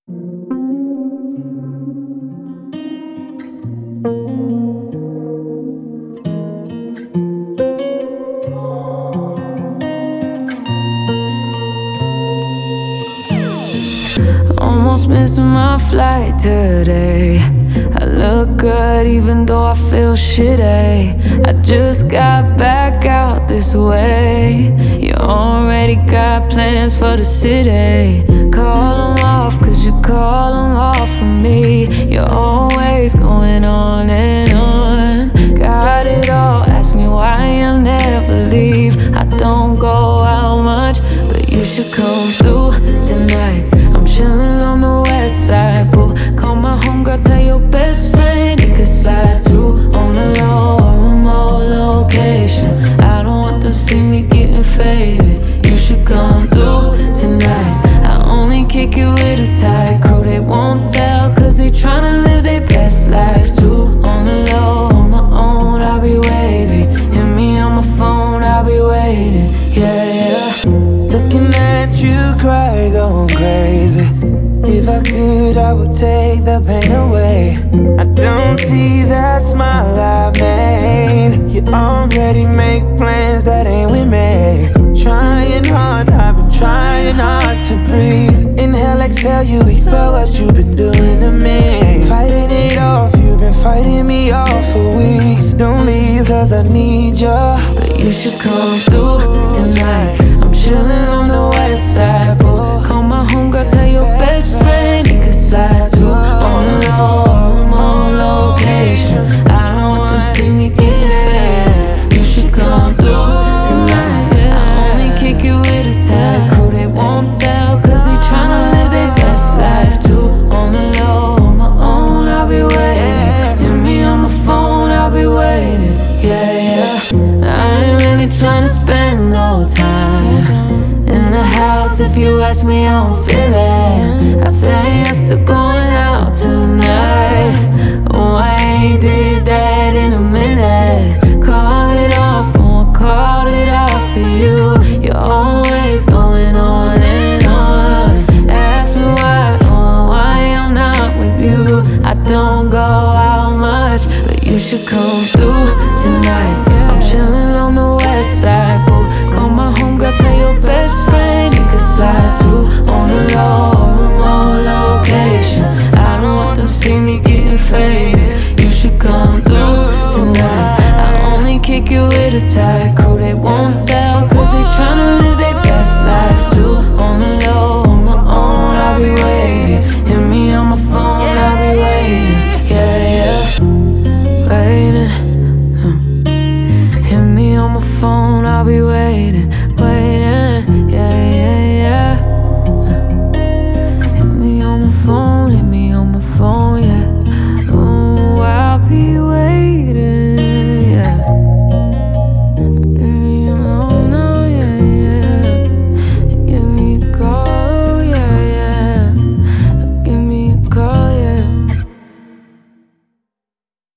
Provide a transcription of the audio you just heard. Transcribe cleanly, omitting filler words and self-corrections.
Almost missing my flight today. I look good even though I feel shitty. I just got back out this way. You already got plans for the city. Call them off, cause you call them off for me. You're always going on and on. Got it all, ask me why I'll never leave. I don't go out much, but you should come through tonight. I'm chillin' on the west side, boo. Call my homegirl, tell your best friend he could slide too. On the low, remote location. I don't want them see me getting faded. You should come through tonight. I only kick it with a tight crew. They won't tell, cause they tryna live their best life too. On the low, on my own, I'll be waiting. Hit me on my phone, I'll be waiting. Yeah. Looking at you cry, going crazy. If I could, I would take the pain away. I don't see that smile I made. You already make plans that ain't with me. Trying hard, I've been trying hard to breathe. Inhale, exhale, you expel what you've been doing to me. Fighting it off, you've been fighting me off for weeks. Don't leave, cause I need ya. But you should come through tonight. I'm chillin' on the west side, boo. Call my homegirl, tell your best friend he could slide too. On the low, remote location. I don't want them see me getting fed. You should come through tonight. I only kick it with a tag crew. They won't tell, cause they tryna live their best life too. On the low, on my own, I'll be waiting. Hit me on my phone, I'll be waiting. Yeah. I ain't really tryna spend no time in the house. If you ask me how I'm feeling, I say yes to going out tonight. Oh, I ain't did that in a minute. Called it off, won't call it off for you. You're always going on and on. Ask me why I'm not with you. I don't go out much, but you should come through tonight. I'm chillin' on the west side, boo. Call my homegirl, tell your best friend he could slide too. On the low, remote location. I don't want them see me getting faded. You should come through tonight. I only kick it with a tight crew. They won't tell, cause they tryna live their best life too. On the low, on my own, I'll be waiting. Hit me on my phone, I'll be waiting. Yeah. Waiting. Hit me on my phone, I'll be waiting.